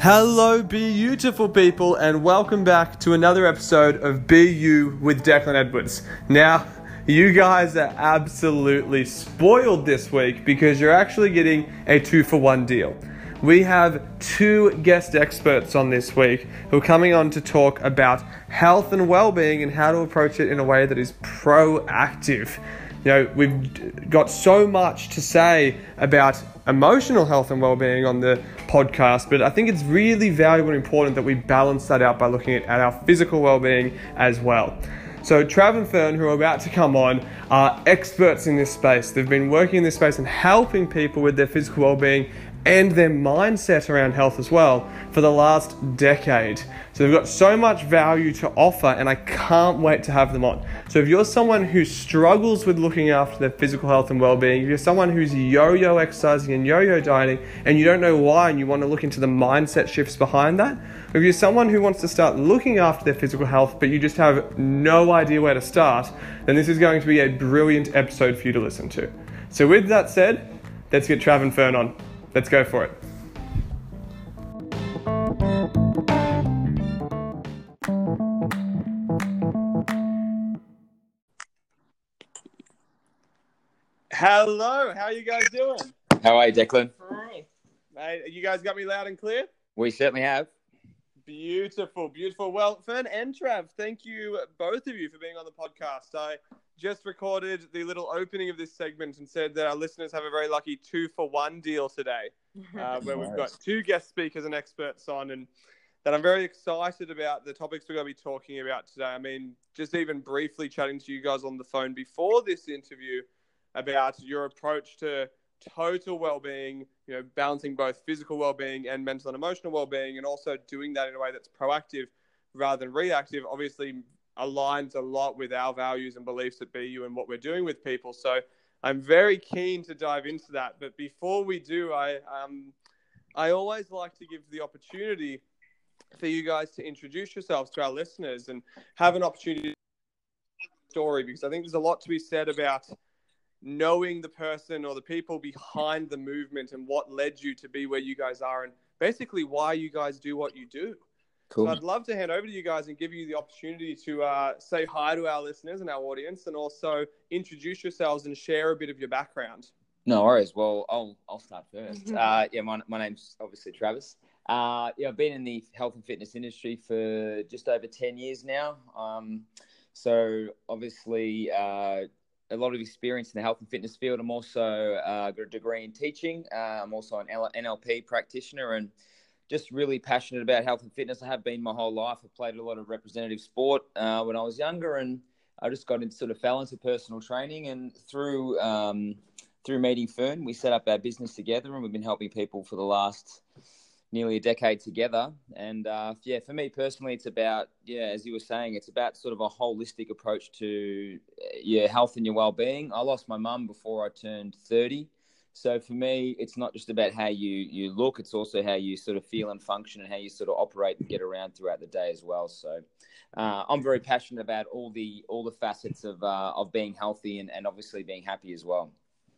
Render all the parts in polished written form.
Hello, beautiful people, and welcome back to another episode of Be You with Declan Edwards. Now, you guys are absolutely spoiled this week because you're actually getting a 2-for-1 deal. We have two guest experts on this week who are coming on to talk about health and well-being and how to approach it in a way that is proactive. You know, we've got so much to say about emotional health and well-being on the podcast, but I think it's really valuable and important that we balance that out by looking at our physical well-being as well. So Trav and Fern, who are about to come on, are experts in this space. They've been working in this space and helping people with their physical well-being and their mindset around health as well for the last decade. So they've got so much value to offer, and I can't wait to have them on. So if you're someone who struggles with looking after their physical health and well-being, if you're someone who's yo-yo exercising and yo-yo dieting and you don't know why and you want to look into the mindset shifts behind that, or if you're someone who wants to start looking after their physical health but you just have no idea where to start, then this is going to be a brilliant episode for you to listen to. So with that said, let's get Trav and Fern on. Let's go for it. Hello, how are you guys doing? How are you, Declan? Hi. Mate, you guys got me loud and clear? We certainly have. Beautiful, beautiful. Well, Fern and Trav, thank you, both of you, for being on the podcast. I just recorded the little opening of this segment and said that our listeners have a very lucky 2-for-1 deal today, where we've got two guest speakers and experts on, and that I'm very excited about the topics we're going to be talking about today. I mean, just even briefly chatting to you guys on the phone before this interview about your approach to total well-being, you know, balancing both physical well-being and mental and emotional well-being, and also doing that in a way that's proactive rather than reactive, obviously aligns a lot with our values and beliefs at BU and what we're doing with people. So I'm very keen to dive into that. But before we do, I always like to give the opportunity for you guys to introduce yourselves to our listeners and have an opportunity to tell the story, because I think there's a lot to be said about knowing the person or the people behind the movement and what led you to be where you guys are and basically why you guys do what you do. Cool. So I'd love to hand over to you guys and give you the opportunity to say hi to our listeners and our audience, and also introduce yourselves and share a bit of your background. No worries. Well, I'll start first. My name's obviously Travis. I've been in the health and fitness industry for just over 10 years now. So obviously a lot of experience in the health and fitness field. I'm also got a degree in teaching. I'm also an NLP practitioner and just really passionate about health and fitness. I have been my whole life. I played a lot of representative sport when I was younger, and I just fell into personal training. And through meeting Fern, we set up our business together, and we've been helping people for the last nearly a decade together. And for me personally, it's about, as you were saying, it's about sort of a holistic approach to your health and your well-being. I lost my mum before I turned 30. So for me, it's not just about how you look, it's also how you sort of feel and function and how you sort of operate and get around throughout the day as well. So I'm very passionate about all the facets of being healthy and obviously being happy as well.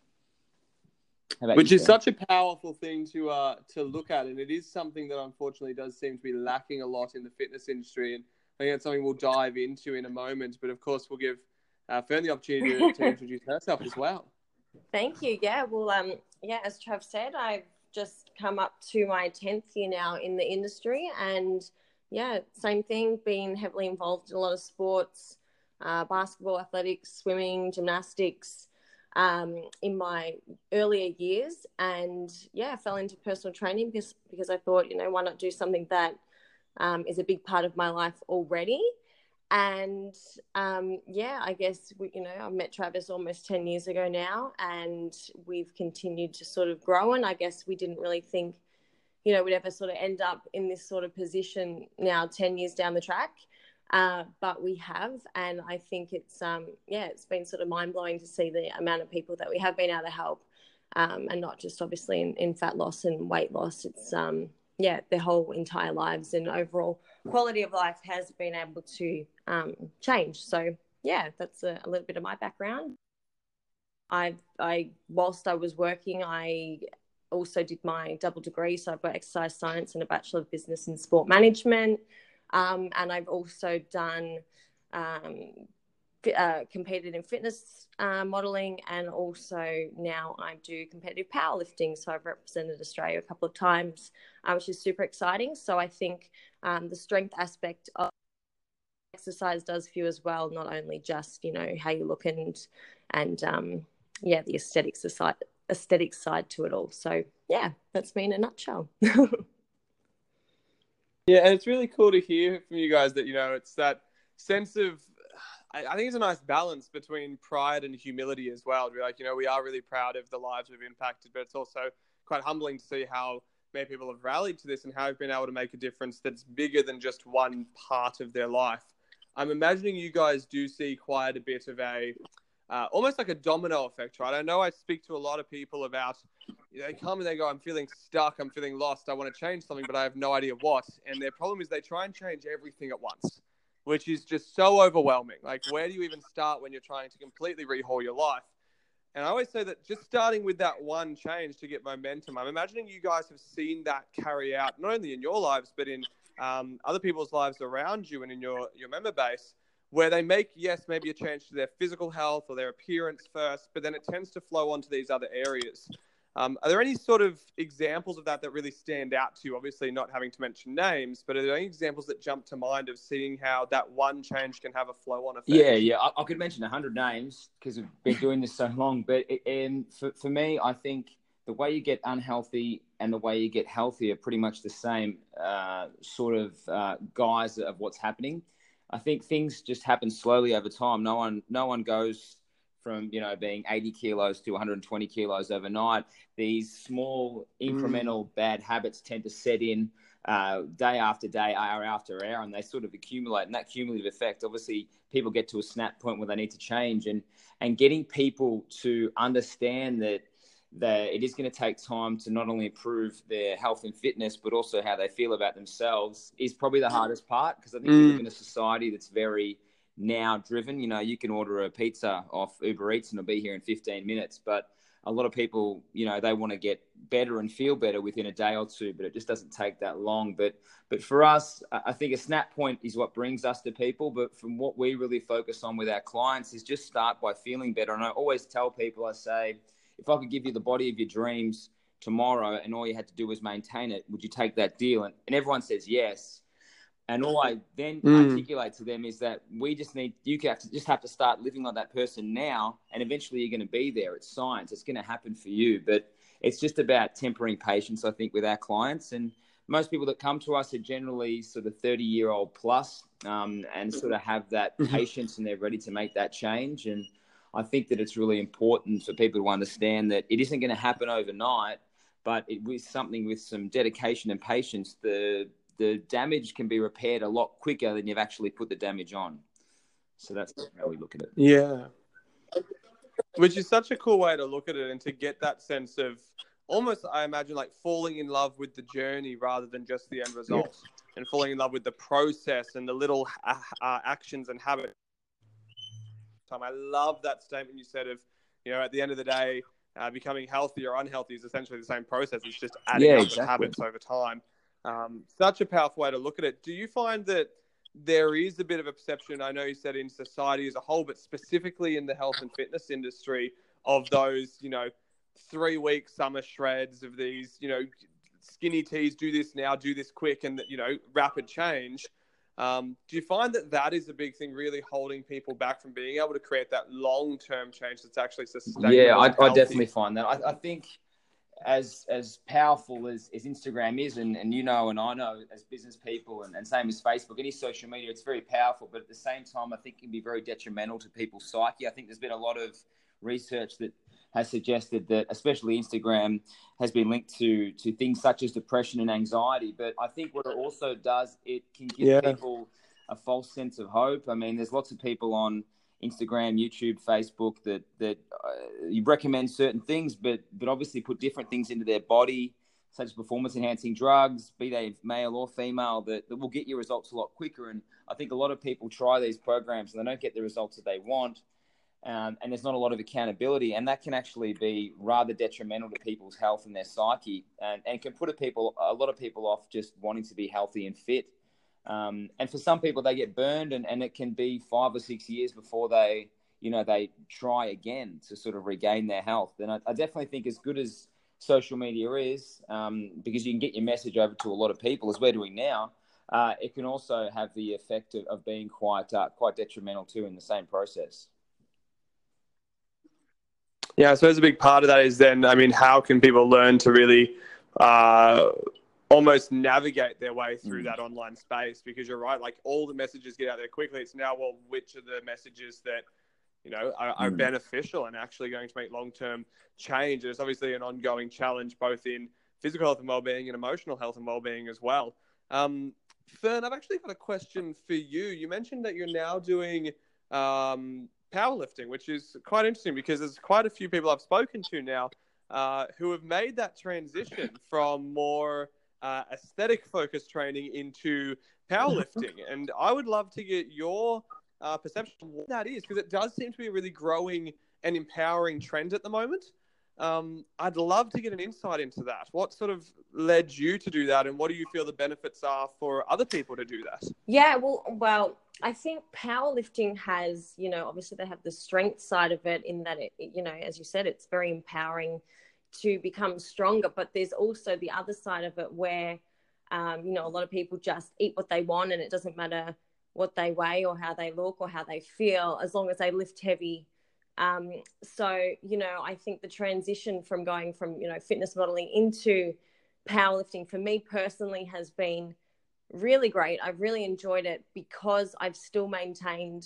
Which is such a powerful thing to look at, and it is something that unfortunately does seem to be lacking a lot in the fitness industry, and I think that's something we'll dive into in a moment. But of course, we'll give Fern the opportunity to introduce herself as well. Thank you. Yeah, well, as Trav said, I've just come up to my 10th year now in the industry, and same thing, been heavily involved in a lot of sports, basketball, athletics, swimming, gymnastics, in my earlier years, and fell into personal training because I thought, why not do something that is a big part of my life already. And I guess I met Travis almost 10 years ago now, and we've continued to sort of grow, and I guess we didn't really think we'd ever sort of end up in this sort of position now 10 years down the track. But we have, and I think it's been sort of mind-blowing to see the amount of people that we have been able to help, and not just obviously in fat loss and weight loss. It's their whole entire lives and overall quality of life has been able to change. So that's a little bit of my background. Whilst I was working, I also did my double degree. So I've got exercise science and a Bachelor of Business in Sport Management. And I've also done competed in fitness modelling, and also now I do competitive powerlifting. So I've represented Australia a couple of times, which is super exciting. So I think the strength aspect of exercise does for you as well, not only just, how you look and the aesthetic side to it all. So yeah, that's me in a nutshell. Yeah, and it's really cool to hear from you guys that, it's that sense of, I think it's a nice balance between pride and humility as well. To be like, we are really proud of the lives we've impacted, but it's also quite humbling to see how many people have rallied to this and how they've been able to make a difference that's bigger than just one part of their life. I'm imagining you guys do see quite a bit of a, almost like a domino effect, right? I know I speak to a lot of people about, they come and they go, I'm feeling stuck, I'm feeling lost, I want to change something, but I have no idea what. And their problem is they try and change everything at once, which is just so overwhelming. Like, where do you even start when you're trying to completely rehaul your life? And I always say that just starting with that one change to get momentum, I'm imagining you guys have seen that carry out, not only in your lives, but in other people's lives around you and in your member base, where they make, maybe a change to their physical health or their appearance first, but then it tends to flow onto these other areas. Are there any sort of examples of that really stand out to you? Obviously not having to mention names, but are there any examples that jump to mind of seeing how that one change can have a flow-on effect? Yeah. I could mention 100 names because we've been doing this so long. But for me, I think the way you get unhealthy and the way you get healthy are pretty much the same guise of what's happening. I think things just happen slowly over time. No one goes from, being 80 kilos to 120 kilos overnight. These small incremental bad habits tend to set in day after day, hour after hour, and they sort of accumulate. And that cumulative effect, obviously, people get to a snap point where they need to change. And getting people to understand that it is going to take time to not only improve their health and fitness, but also how they feel about themselves is probably the hardest part, because I think we live in a society that's very now driven. You can order a pizza off Uber Eats and it'll be here in 15 minutes. But a lot of people, they want to get better and feel better within a day or two, but it just doesn't take that long. But for us, I think a snap point is what brings us to people. But from what we really focus on with our clients is just start by feeling better. And I always tell people, I say, if I could give you the body of your dreams tomorrow and all you had to do was maintain it, would you take that deal? And everyone says yes. And all I then articulate to them is that you have to start living like that person now, and eventually you're going to be there. It's science. It's going to happen for you. But it's just about tempering patience, I think, with our clients. And most people that come to us are generally sort of 30-year-old plus, and sort of have that patience, and they're ready to make that change. And I think that it's really important for people to understand that it isn't going to happen overnight, but with something with some dedication and patience, the damage can be repaired a lot quicker than you've actually put the damage on. So that's how we look at it. Yeah. Which is such a cool way to look at it, and to get that sense of almost, I imagine, like falling in love with the journey rather than just the end result, and falling in love with the process and the little actions and habits. I love that statement you said of, at the end of the day, becoming healthy or unhealthy is essentially the same process. It's just adding up the habits over time. Such a powerful way to look at it. Do you find that there is a bit of a perception, I know you said in society as a whole, but specifically in the health and fitness industry, of those, 3-week summer shreds of these, skinny teas, do this now, do this quick, and, rapid change? Do you find that is a big thing really holding people back from being able to create that long-term change that's actually sustainable? Yeah, I definitely find that. I think as powerful as Instagram is, and and I know as business people, and same as Facebook, any social media, it's very powerful, but at the same time, I think it can be very detrimental to people's psyche. I think there's been a lot of research that has suggested that especially Instagram has been linked to things such as depression and anxiety. But I think what it also does, it can give people a false sense of hope. I mean, there's lots of people on Instagram, YouTube, Facebook that you recommend certain things, but obviously put different things into their body, such as performance-enhancing drugs, be they male or female, that will get you results a lot quicker. And I think a lot of people try these programs and they don't get the results that they want. and there's not a lot of accountability, and that can actually be rather detrimental to people's health and their psyche, and can put a lot of people off just wanting to be healthy and fit. And for some people, they get burned, and it can be 5 or 6 years before they try again to sort of regain their health. And I definitely think, as good as social media is, because you can get your message over to a lot of people, as we're doing now, it can also have the effect of being quite detrimental too in the same process. Yeah, I suppose a big part of that is then, I mean, how can people learn to really almost navigate their way through that online space? Because you're right, like, all the messages get out there quickly. It's now, well, which are the messages that, are beneficial and actually going to make long-term change? And it's obviously an ongoing challenge, both in physical health and well-being and emotional health and well-being as well. Fern, I've actually got a question for you. You mentioned that you're now doing powerlifting, which is quite interesting, because there's quite a few people I've spoken to now who have made that transition from more aesthetic-focused training into powerlifting. And I would love to get your perception of what that is, because it does seem to be a really growing and empowering trend at the moment. I'd love to get an insight into that. What sort of led you to do that, and what do you feel the benefits are for other people to do that? Yeah, well, I think powerlifting has, obviously they have the strength side of it, in that it, as you said, it's very empowering to become stronger. But there's also the other side of it where, a lot of people just eat what they want, and it doesn't matter what they weigh or how they look or how they feel, as long as they lift heavy. So, I think the transition from going from, fitness modeling into powerlifting for me personally has been really great. I've really enjoyed it, because I've still maintained,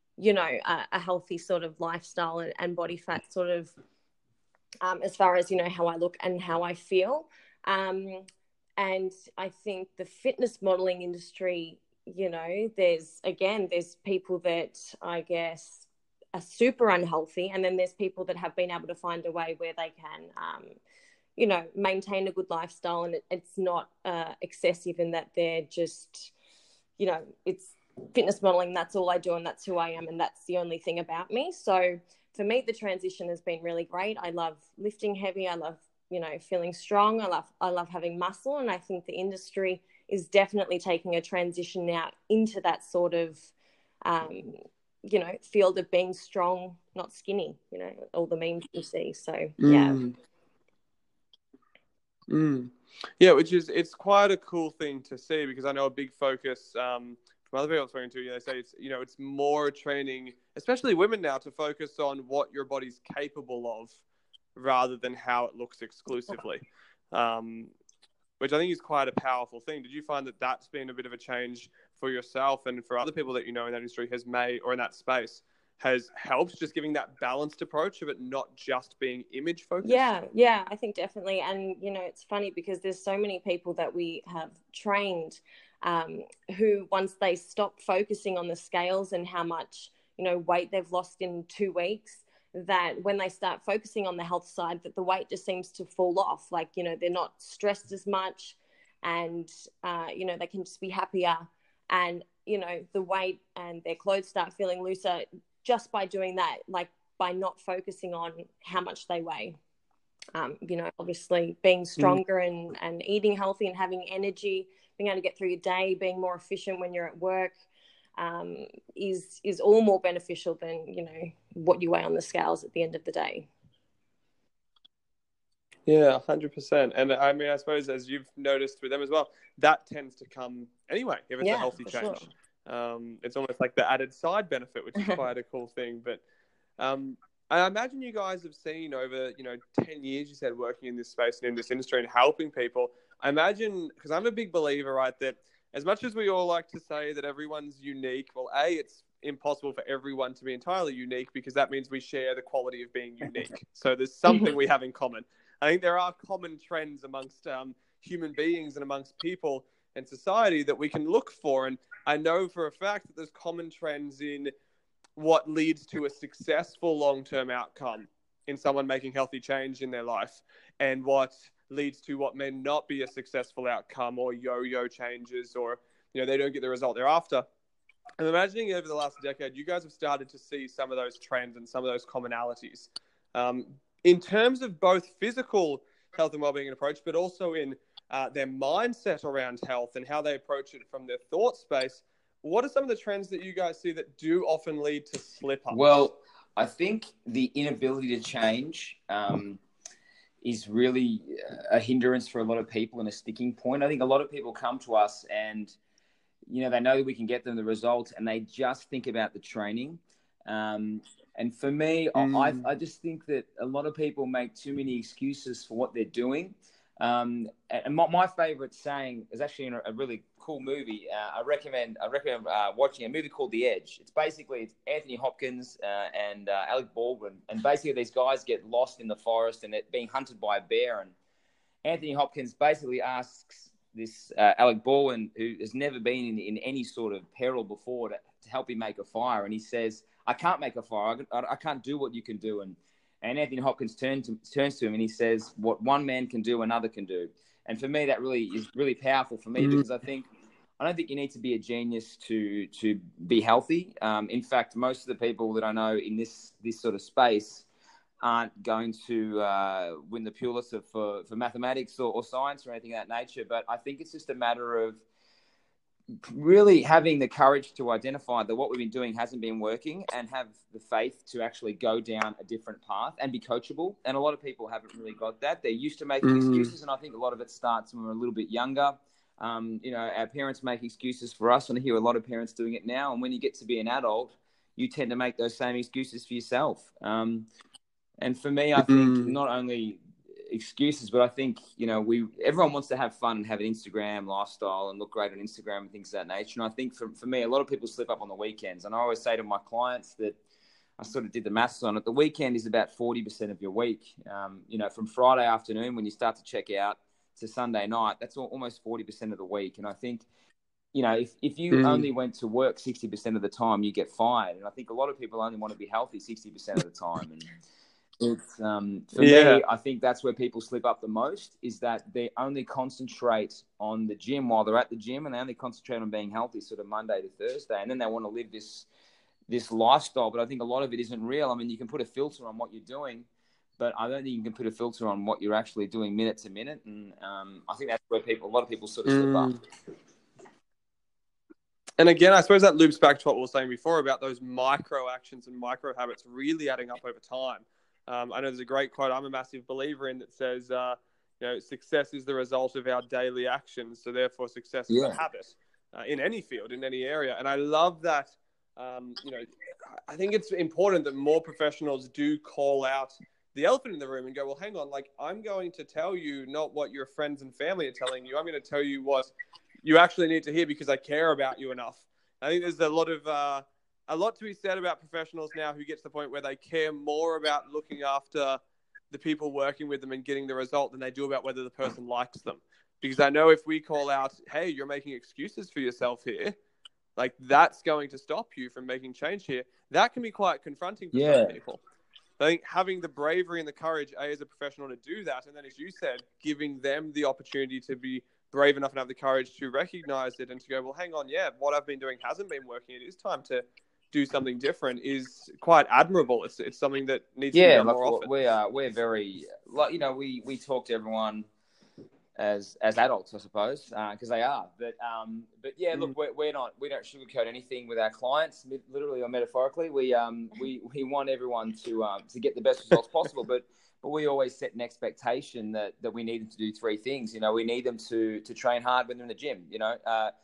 a healthy sort of lifestyle and body fat sort of, as far as, how I look and how I feel. And I think the fitness modeling industry, there's people that I guess are super unhealthy, and then there's people that have been able to find a way where they can, maintain a good lifestyle, and it's not excessive in that they're just, it's fitness modeling, that's all I do, and that's who I am, and that's the only thing about me. So for me, the transition has been really great. I love lifting heavy. I love, feeling strong. I love having muscle, and I think the industry is definitely taking a transition now into that sort of, field of being strong, not skinny, all the memes you see. So, yeah. Yeah, it's quite a cool thing to see, because I know a big focus from other people I'm speaking to, they say it's more training, especially women now, to focus on what your body's capable of rather than how it looks exclusively. Which I think is quite a powerful thing. Did you find that that's been a bit of a change for yourself and for other people that in that industry has made, or in that space, has helped, just giving that balanced approach of it not just being image focused? Yeah, I think definitely. And, it's funny because there's so many people that we have trained who, once they stop focusing on the scales and how much, weight they've lost in 2 weeks, that when they start focusing on the health side, that the weight just seems to fall off. Like, they're not stressed as much, and, they can just be happier, and, the weight and their clothes start feeling looser just by doing that, like by not focusing on how much they weigh. Obviously being stronger and eating healthy and having energy, being able to get through your day, being more efficient when you're at work, is all more beneficial than, what you weigh on the scales at the end of the day. Yeah, 100%. And I mean, I suppose, as you've noticed with them as well, that tends to come anyway, if it's a healthy change. Sure. It's almost like the added side benefit, which is quite a cool thing. But I imagine you guys have seen over, 10 years, you said, working in this space and in this industry and helping people. I imagine, because I'm a big believer, right, that as much as we all like to say that everyone's unique, well, it's impossible for everyone to be entirely unique, because that means we share the quality of being unique. So there's something we have in common. I think there are common trends amongst human beings and amongst people and society that we can look for. And I know for a fact that there's common trends in what leads to a successful long-term outcome in someone making healthy change in their life, and what leads to what may not be a successful outcome, or yo-yo changes, or, they don't get the result they're after. I'm imagining over the last decade, you guys have started to see some of those trends and some of those commonalities in terms of both physical health and well-being and approach, but also in their mindset around health and how they approach it from their thought space. What are some of the trends that you guys see that do often lead to slip-ups? Well, I think the inability to change is really a hindrance for a lot of people and a sticking point. I think a lot of people come to us and, you know, they know that we can get them the results and they just think about the training. And for me, I just think that a lot of people make too many excuses for what they're doing. And my favorite saying is actually in a really cool movie. I recommend watching a movie called The Edge. It's Anthony Hopkins and Alec Baldwin. And basically these guys get lost in the forest and they're being hunted by a bear. And Anthony Hopkins basically asks this Alec Baldwin, who has never been in any sort of peril before, to help him make a fire. And he says, I can't make a fire. I can't do what you can do. And Anthony Hopkins turns to him and he says, what one man can do, another can do. And for me, that really is really powerful for me because I don't think you need to be a genius to be healthy. In fact, most of the people that I know in this sort of space aren't going to win the Pulitzer for mathematics or science or anything of that nature. But I think it's just a matter of really having the courage to identify that what we've been doing hasn't been working and have the faith to actually go down a different path and be coachable. And a lot of people haven't really got that. They're used to making excuses. And I think a lot of it starts when we're a little bit younger. You know, our parents make excuses for us, and I hear a lot of parents doing it now. And when you get to be an adult, you tend to make those same excuses for yourself. And for me, I think not only excuses, but I think, you know, everyone wants to have fun and have an Instagram lifestyle and look great on Instagram and things of that nature. And I think for me, a lot of people slip up on the weekends. And I always say to my clients that I sort of did the maths on it. The weekend is about 40% of your week. You know, from Friday afternoon when you start to check out to Sunday night, that's almost 40% of the week. And I think, you know, if you only went to work 60% of the time, you get fired. And I think a lot of people only want to be healthy 60% of the time. And it's for me, I think that's where people slip up the most, is that they only concentrate on the gym while they're at the gym, and they only concentrate on being healthy sort of Monday to Thursday, and then they want to live this lifestyle. But I think a lot of it isn't real. I mean, you can put a filter on what you're doing, but I don't think you can put a filter on what you're actually doing minute to minute. And I think that's where a lot of people sort of slip up. And again, I suppose that loops back to what we were saying before about those micro actions and micro habits really adding up over time. I know there's a great quote I'm a massive believer in that says, you know, success is the result of our daily actions. So therefore success is a habit in any field, in any area. And I love that, you know, I think it's important that more professionals do call out the elephant in the room and go, well, hang on, like, I'm going to tell you not what your friends and family are telling you. I'm going to tell you what you actually need to hear because I care about you enough. I think there's a lot to be said about professionals now who get to the point where they care more about looking after the people working with them and getting the result than they do about whether the person likes them. Because I know if we call out, hey, you're making excuses for yourself here, like, that's going to stop you from making change here. That can be quite confronting for some people. I think having the bravery and the courage, as a professional, to do that, and then, as you said, giving them the opportunity to be brave enough and have the courage to recognize it and to go, well, hang on, what I've been doing hasn't been working. It is time to do something different, is quite admirable. It's something that needs to be done more often. We're very, like, you know, we talk to everyone as adults, I suppose, because they are. But yeah, look, we don't sugarcoat anything with our clients, literally or metaphorically. We want everyone to get the best results possible, but we always set an expectation that we need them to do three things. You know, we need them to train hard when they're in the gym. You know,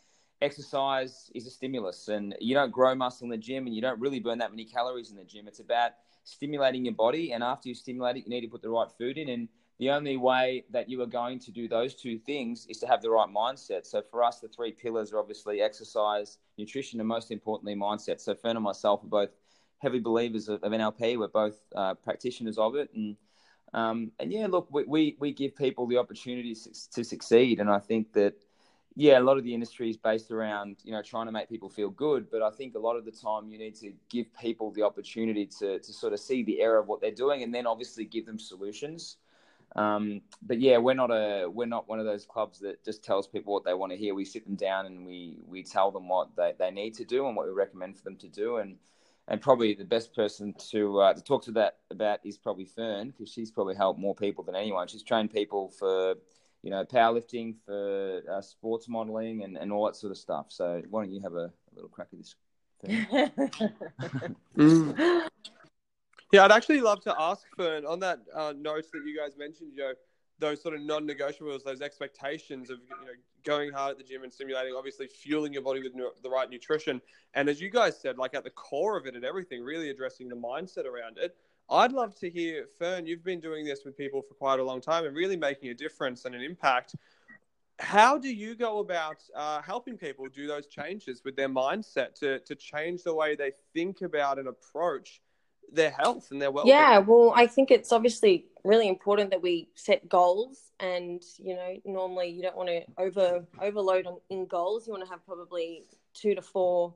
exercise is a stimulus, and you don't grow muscle in the gym and you don't really burn that many calories in the gym. It's about stimulating your body, and after you stimulate it, you need to put the right food in. And the only way that you are going to do those two things is to have the right mindset. So for us, the three pillars are obviously exercise, nutrition, and most importantly, mindset. So Fern and myself are both heavy believers of NLP. We're both practitioners of it. And yeah, look, we give people the opportunity to succeed. And I think that, yeah, a lot of the industry is based around, you know, trying to make people feel good. But I think a lot of the time you need to give people the opportunity to sort of see the error of what they're doing, and then obviously give them solutions. But yeah, we're not one of those clubs that just tells people what they want to hear. We sit them down and we tell them what they need to do and what we recommend for them to do. And probably the best person to talk to that about is probably Fern, because she's probably helped more people than anyone. She's trained people for, powerlifting, for sports modeling and all that sort of stuff. So why don't you have a little crack at this, Fern? Yeah, I'd actually love to ask Fern on that note that you guys mentioned, those sort of non-negotiables, those expectations of going hard at the gym and stimulating, obviously fueling your body with the right nutrition. And as you guys said, like at the core of it and everything, really addressing the mindset around it. I'd love to hear, Fern, you've been doing this with people for quite a long time and really making a difference and an impact. How do you go about helping people do those changes with their mindset to change the way they think about and approach their health and their well-being? Yeah, well, I think it's obviously really important that we set goals, and normally you don't want to overload in goals. You want to have probably 2 to 4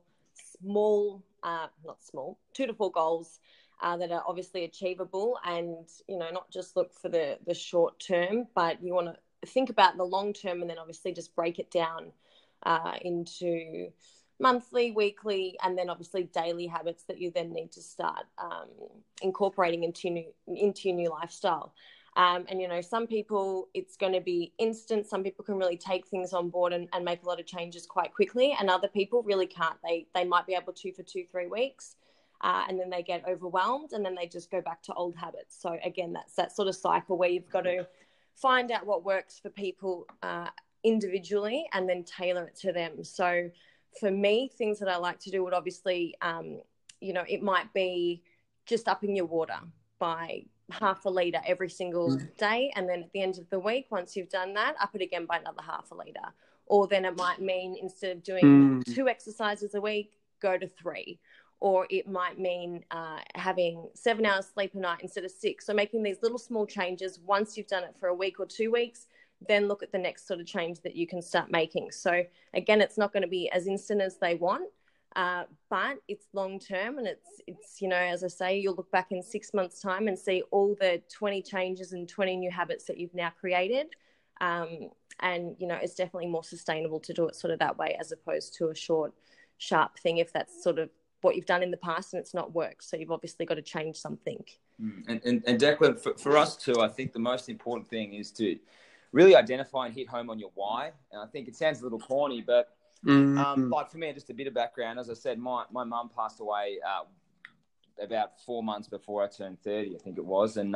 2 to 4 goals that are obviously achievable, and not just look for the short term, but you want to think about the long term, and then obviously just break it down into monthly, weekly, and then obviously daily habits that you then need to start incorporating into your new lifestyle. And some people, it's going to be instant. Some people can really take things on board and make a lot of changes quite quickly, and other people really can't. They might be able to for 2-3 weeks, and then they get overwhelmed, and then they just go back to old habits. So again, that's that sort of cycle where you've got to find out what works for people individually and then tailor it to them. So for me, things that I like to do would obviously, it might be just upping your water by half a litre every single day. And then at the end of the week, once you've done that, up it again by another half a litre. Or then it might mean instead of doing 2 exercises a week, go to 3. Or it might mean having 7 hours sleep a night instead of 6. So making these little small changes, once you've done it for a week or 2 weeks, then look at the next sort of change that you can start making. So again, it's not going to be as instant as they want, but it's long term, and it's as I say, you'll look back in 6 months' time and see all the 20 changes and 20 new habits that you've now created. And it's definitely more sustainable to do it sort of that way, as opposed to a short, sharp thing, if that's sort of what you've done in the past and it's not worked. So you've obviously got to change something. And Declan, for us too, I think the most important thing is to really identify and hit home on your why. And I think it sounds a little corny, but like for me, just a bit of background. As I said, my mum passed away about 4 months before I turned 30, I think it was. And,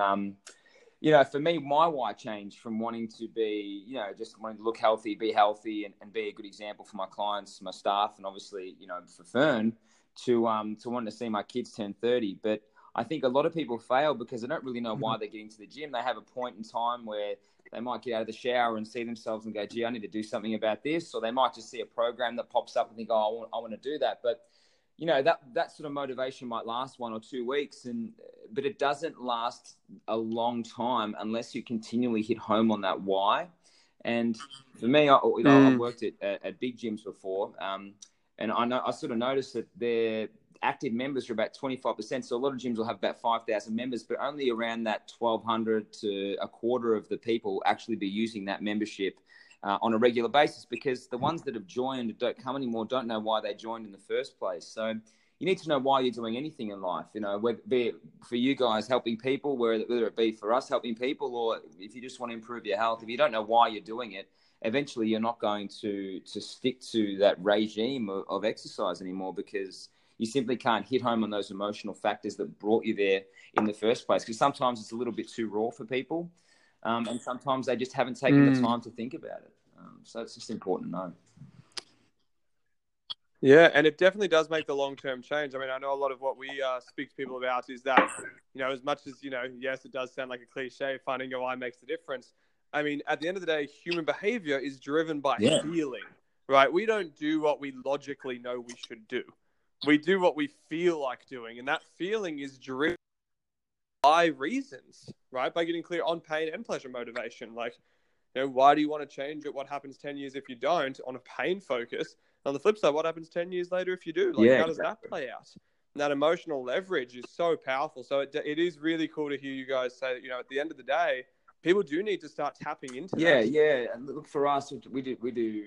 for me, my why changed from wanting to be, just wanting to look healthy, be healthy, and be a good example for my clients, my staff, and obviously, for Fern, to wanting to see my kids turn 30. But I think a lot of people fail because they don't really know why they're getting to the gym. They have a point in time where they might get out of the shower and see themselves and go, gee, I need to do something about this. Or they might just see a program that pops up and think, oh, I want to do that. But, that sort of motivation might last 1 or 2 weeks, but it doesn't last a long time unless you continually hit home on that why. And for me, I've worked at big gyms before, and I sort of noticed that their active members are about 25%. So a lot of gyms will have about 5,000 members, but only around that 1,200 to a quarter of the people actually be using that membership on a regular basis, because the ones that have joined don't come anymore, don't know why they joined in the first place. So you need to know why you're doing anything in life, whether it be for you guys helping people, whether it be for us helping people, or if you just want to improve your health. If you don't know why you're doing it, eventually you're not going to stick to that regime of exercise anymore, because you simply can't hit home on those emotional factors that brought you there in the first place. Because sometimes it's a little bit too raw for people, and sometimes they just haven't taken the time to think about it. So it's just important to know. Yeah, and it definitely does make the long-term change. I mean, I know a lot of what we speak to people about is that, as much as, yes, it does sound like a cliche, finding your why makes the difference. I mean, at the end of the day, human behavior is driven by feeling, right? We don't do what we logically know we should do. We do what we feel like doing, and that feeling is driven by reasons, right? By getting clear on pain and pleasure motivation. Like, why do you want to change it? What happens 10 years if you don't, on a pain focus? On the flip side, what happens 10 years later if you do? How does that play out? And that emotional leverage is so powerful. So it is really cool to hear you guys say that, at the end of the day, people do need to start tapping into Yeah, that. yeah. And look, for us, we did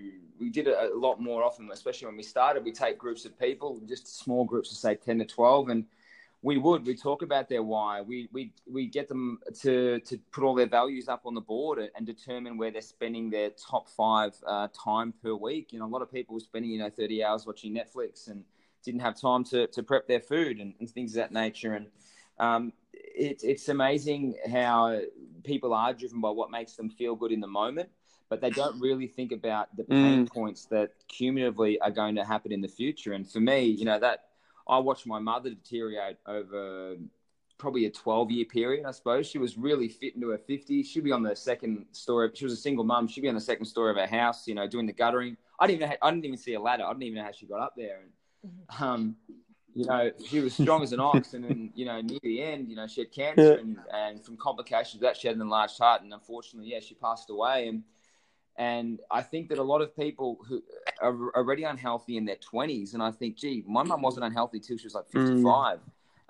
it a lot more often, especially when we started. We take groups of people, just small groups of say 10 to 12, and we talk about their why. We get them to put all their values up on the board and determine where they're spending their top 5 time per week. You know, a lot of people were spending 30 hours watching Netflix and didn't have time to prep their food and things of that nature. And it's amazing how people are driven by what makes them feel good in the moment, but they don't really think about the pain points that cumulatively are going to happen in the future. And for me, that I watched my mother deteriorate over probably a 12-year period, I suppose. She was really fit into her 50s. She'd be on the second story. She was a single mum. She'd be on the second story of her house, doing the guttering. I didn't even see a ladder. I didn't even know how she got up there. And, she was strong as an ox. And then, near the end, she had cancer and from complications of that, she had an enlarged heart. And unfortunately, she passed away. And I think that a lot of people who are already unhealthy in their 20s, and I think, gee, my mum wasn't unhealthy till she was like 55.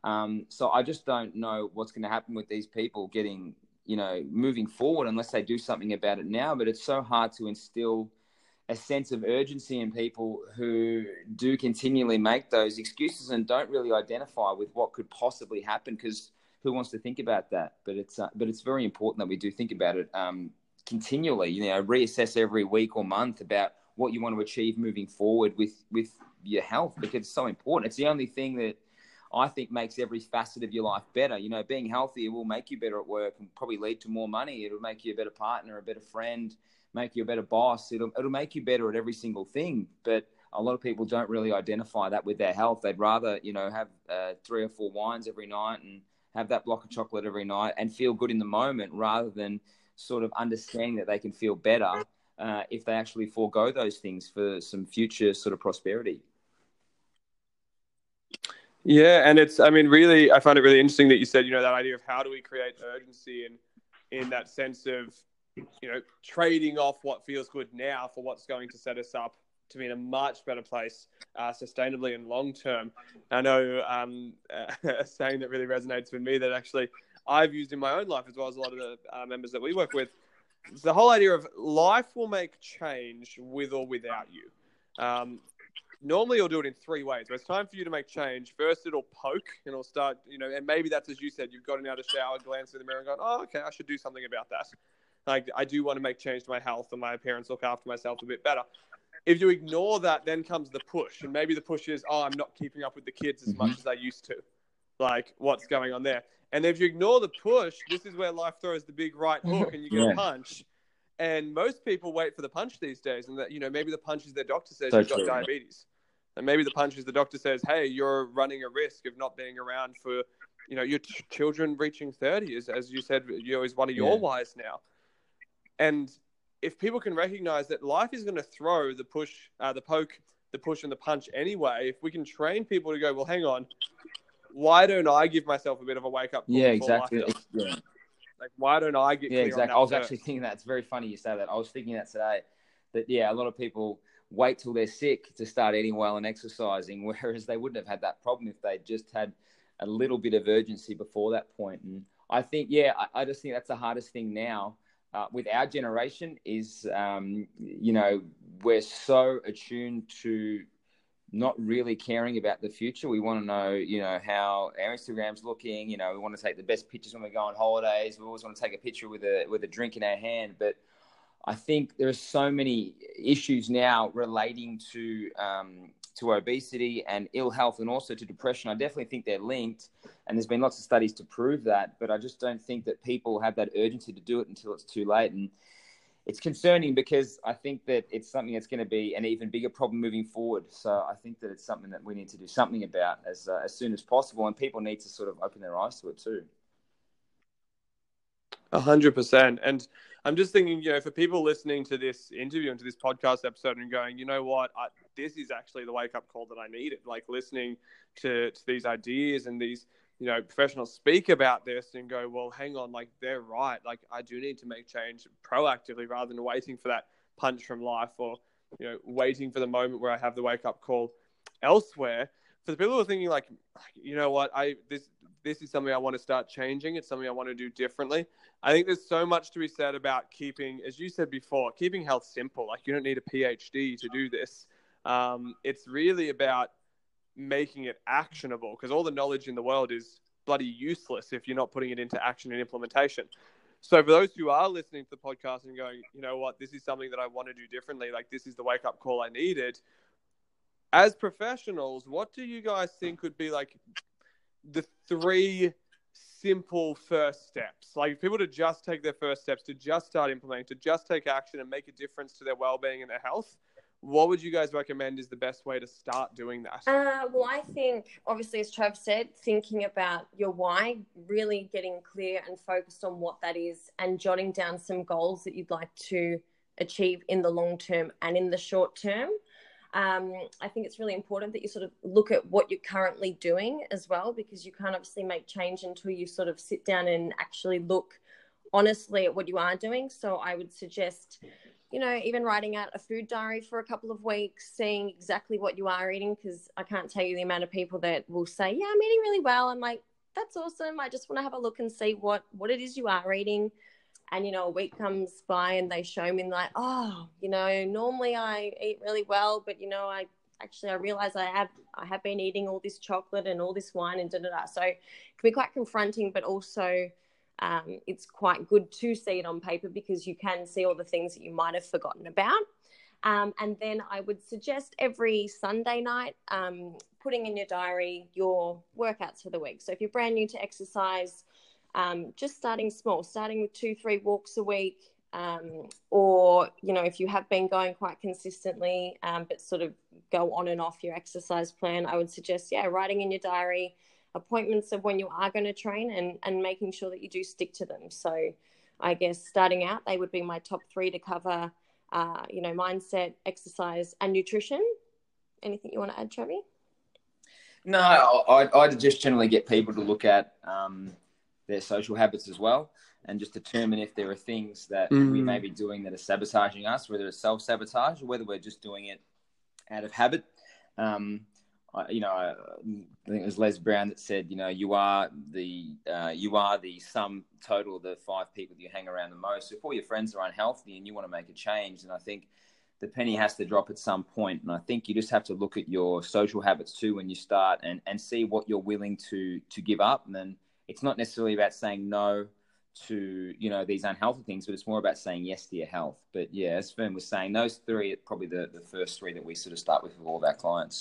So I just don't know what's going to happen with these people getting, moving forward unless they do something about it now. But it's so hard to instill a sense of urgency in people who do continually make those excuses and don't really identify with what could possibly happen, because who wants to think about that? But it's very important that we do think about it continually, reassess every week or month about what you want to achieve moving forward with your health, because it's so important. It's the only thing that I think makes every facet of your life better. Being healthy will make you better at work and probably lead to more money. It'll make you a better partner, a better friend, make you a better boss. It'll make you better at every single thing. But a lot of people don't really identify that with their health. They'd rather, have 3 or 4 wines every night and have that block of chocolate every night and feel good in the moment, rather than sort of understanding that they can feel better if they actually forego those things for some future sort of prosperity. Yeah, and really, I find it really interesting that you said, that idea of how do we create urgency in that sense of, trading off what feels good now for what's going to set us up to be in a much better place sustainably and long term. I know a saying that really resonates with me that actually I've used in my own life, as well as a lot of the members that we work with. It's the whole idea of life will make change with or without you. Normally you'll do it in 3 ways. When it's time for you to make change, first it'll poke and it'll start, and maybe that's, as you said, you've gotten out of the shower, glanced in the mirror and gone, oh, okay, I should do something about that. Like, I do want to make change to my health and my appearance, look after myself a bit better. If you ignore that, then comes the push. And maybe the push is, I'm not keeping up with the kids as much as I used to. Like, what's going on there? And if you ignore the push, this is where life throws the big right hook and you get a punch. And most people wait for the punch these days. And that, maybe the punch is their doctor says you've got diabetes. And maybe the punch is the doctor says, hey, you're running a risk of not being around for, your children reaching 30, as you said, is one of your whys now. And if people can recognize that life is going to throw the push, the poke, the push and the punch anyway, if we can train people to go, well, hang on, why don't I give myself a bit of a wake up call? Yeah, exactly. Like, why don't I get clear exactly. on that I was first? actually thinking that. It's very funny you say that. I was thinking that today, that, a lot of people wait till they're sick to start eating well and exercising, whereas they wouldn't have had that problem if they just had a little bit of urgency before that point. And I think, I just think that's the hardest thing now. With our generation is, we're so attuned to not really caring about the future. We want to know, how our Instagram's looking. We want to take the best pictures when we go on holidays. We always want to take a picture with a drink in our hand. But I think there are so many issues now relating to obesity and ill health, and also to depression. I definitely think they're linked, and there's been lots of studies to prove that, but I just don't think that people have that urgency to do it until it's too late. And it's concerning, because I think that it's something that's going to be an even bigger problem moving forward. So I think that it's something that we need to do something about as soon as possible, and people need to sort of open their eyes to it too. 100%. And I'm just thinking, for people listening to this interview and to this podcast episode and going, you know what, this is actually the wake up call that I needed. Like, listening to these ideas and these, professionals speak about this and go, well, hang on, like, they're right. Like, I do need to make change proactively rather than waiting for that punch from life, or, waiting for the moment where I have the wake up call elsewhere. For the people who are thinking like, you know what, this this is something I want to start changing. It's something I want to do differently. I think there's so much to be said about keeping, as you said before, keeping health simple. Like, you don't need a PhD to do this. It's really about making it actionable, because all the knowledge in the world is bloody useless if you're not putting it into action and implementation. So for those who are listening to the podcast and going, you know what, this is something that I want to do differently, like this is the wake-up call I needed. As professionals, what do you guys think would be like the 3 simple first steps? Like, people to just take their first steps, to just start implementing, to just take action and make a difference to their well-being and their health. What would you guys recommend is the best way to start doing that? Well, I think, obviously, as Trav said, thinking about your why, really getting clear and focused on what that is, and jotting down some goals that you'd like to achieve in the long term and in the short term. I think it's really important that you sort of look at what you're currently doing as well, because you can't obviously make change until you sort of sit down and actually look honestly at what you are doing. So I would suggest, you know, even writing out a food diary for a couple of weeks, seeing exactly what you are eating, because I can't tell you the amount of people that will say, yeah, I'm eating really well. I'm like, that's awesome. I just want to have a look and see what it is you are eating. And, you know, a week comes by and they show me like, oh, you know, normally I eat really well, but, you know, I realize I have been eating all this chocolate and all this wine and da-da-da. So it can be quite confronting, but also it's quite good to see it on paper, because you can see all the things that you might have forgotten about. And then I would suggest every Sunday night putting in your diary your workouts for the week. So if you're brand new to exercise, just starting small, starting with 2-3 walks a week, or, you know, if you have been going quite consistently, but sort of go on and off your exercise plan, I would suggest, writing in your diary appointments of when you are going to train, and making sure that you do stick to them. So I guess starting out, they would be my top 3 to cover, you know, mindset, exercise, and nutrition. Anything you want to add, Trevi? No, I'd just generally get people to look at their social habits as well, and just determine if there are things that we may be doing that are sabotaging us, whether it's self-sabotage or whether we're just doing it out of habit. You know, I think it was Les Brown that said, you know, you are the sum total of the 5 people that you hang around the most. So if all your friends are unhealthy and you want to make a change, then I think the penny has to drop at some point. And I think you just have to look at your social habits too when you start, and see what you're willing to give up. And then it's not necessarily about saying no to, you know, these unhealthy things, but it's more about saying yes to your health. But yeah, as Fern was saying, those 3 are probably the first 3 that we sort of start with all of our clients.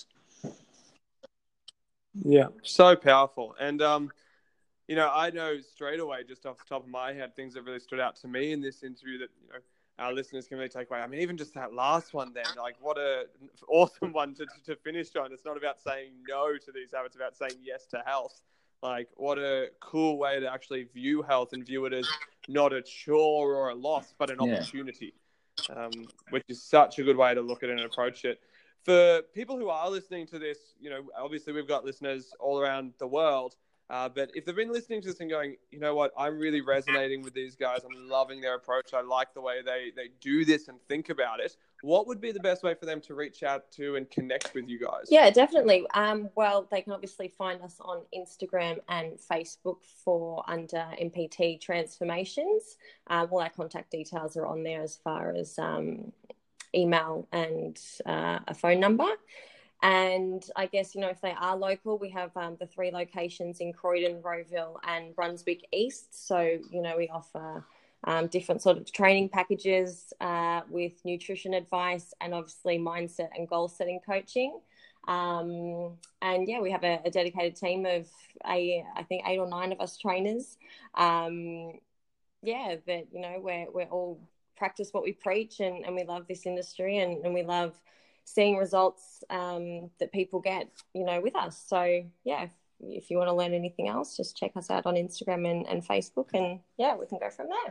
Yeah, so powerful. And, you know, I know straight away, just off the top of my head, things that really stood out to me in this interview that, you know, our listeners can really take away. I mean, even just that last one then, like, what a awesome one to finish on. It's not about saying no to these habits, it's about saying yes to health. Like, what a cool way to actually view health, and view it as not a chore or a loss, but an opportunity, which is such a good way to look at it and approach it. For people who are listening to this, you know, obviously we've got listeners all around the world, but if they've been listening to this and going, you know what, I'm really resonating with these guys, I'm loving their approach, I like the way they do this and think about it, what would be the best way for them to reach out to and connect with you guys? Yeah, definitely. Well, they can obviously find us on Instagram and Facebook under MPT Transformations. All our contact details are on there, as far as email and a phone number. And I guess, you know, if they are local, we have the 3 locations in Croydon, Rowville, and Brunswick East. So, you know, we offer different sort of training packages with nutrition advice, and obviously mindset and goal setting coaching. And yeah, we have a dedicated team of I think 8 or 9 of us trainers. That, you know, we're all practice what we preach, and we love this industry, and we love seeing results that people get, you know, with us. So yeah, if you want to learn anything else, just check us out on Instagram and Facebook, and yeah, we can go from there.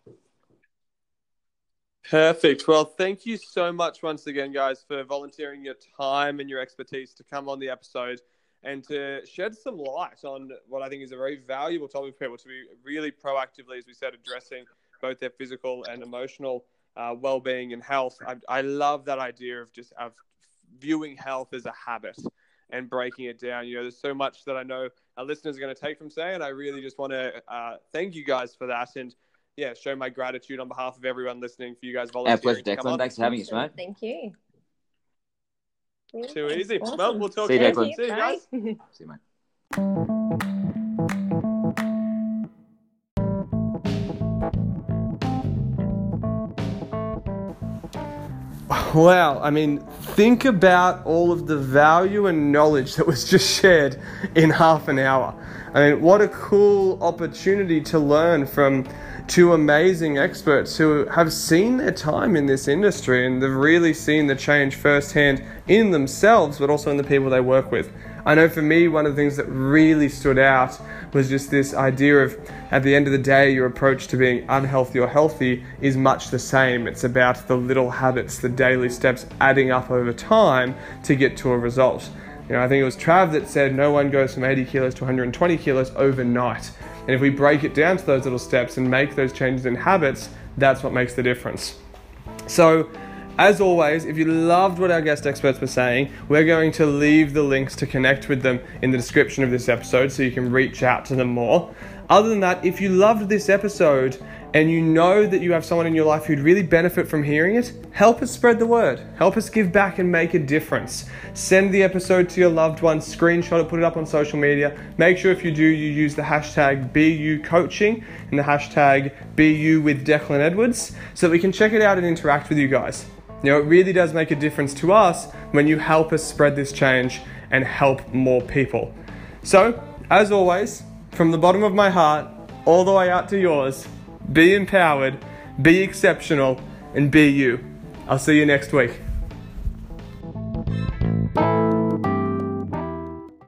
Perfect. Well, thank you so much once again, guys, for volunteering your time and your expertise to come on the episode and to shed some light on what I think is a very valuable topic for people to be really proactively, as we said, addressing both their physical and emotional well-being and health. I love that idea of viewing health as a habit. and breaking it down. You know, there's so much that I know our listeners are going to take from today, and I really just want to thank you guys for that, and show my gratitude on behalf of everyone listening for you guys volunteering. Our pleasure, Declan. Thanks for having us, mate. Thank you. Too easy. Awesome. Well, we'll talk See you, soon. Declan. See you guys. Bye. See you, mate. Wow, I mean, think about all of the value and knowledge that was just shared in half an hour. I mean, what a cool opportunity to learn from two amazing experts who have seen their time in this industry and they've really seen the change firsthand in themselves, but also in the people they work with. I know for me, one of the things that really stood out was just this idea of, at the end of the day, your approach to being unhealthy or healthy is much the same. It's about the little habits, the daily steps adding up over time to get to a result. You know, I think it was Trav that said no one goes from 80 kilos to 120 kilos overnight. And if we break it down to those little steps and make those changes in habits, that's what makes the difference. So, as always, if you loved what our guest experts were saying, we're going to leave the links to connect with them in the description of this episode so you can reach out to them more. Other than that, if you loved this episode and you know that you have someone in your life who'd really benefit from hearing it, help us spread the word. Help us give back and make a difference. Send the episode to your loved ones, screenshot it, put it up on social media. Make sure if you do, you use the hashtag BUCoaching and the hashtag BU with Declan Edwards so that we can check it out and interact with you guys. You know, it really does make a difference to us when you help us spread this change and help more people. So, as always, from the bottom of my heart, all the way out to yours, be empowered, be exceptional, and be you. I'll see you next week.